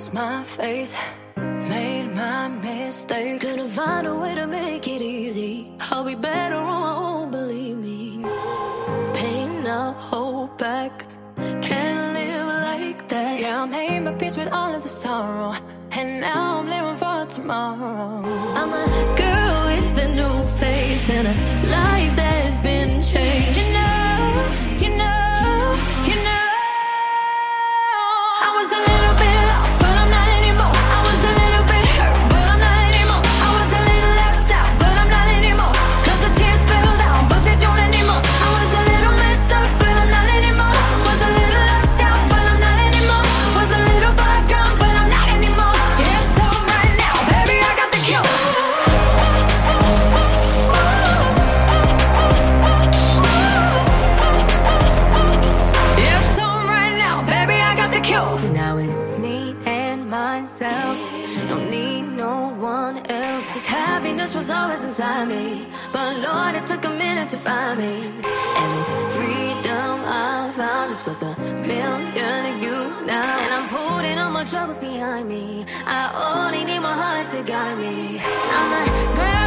lost my faith, made my mistake. Gonna find a way to make it easy. I'll be better on my own, believe me. Pain, I'll hold back. Can't live like that. Yeah, I made my peace with all of the sorrow, and now I'm living for tomorrow. I'm a girl with a new face and a life that's been changed. You know, you know, you know. I was a little bit lost, but I'm not anymore. I was a little bit hurt, but I'm not anymore. I was a little left out, but I'm not anymore. Cause the tears fell down, but they don't anymore. I was a little messed up, but I'm not anymore. Was a little left out, but I'm not anymore. Was a little far gone, but I'm not anymore. Yeah, so right now, baby, I got the cure. Yeah, so right now, baby, I got the cure. Now it's me and myself. Don't need no one else. Cause happiness was always inside me, but Lord, it took a minute to find me. And this freedom I found is worth a million of you now. And I'm putting all my troubles behind me. I only need my heart to guide me. I'm a girl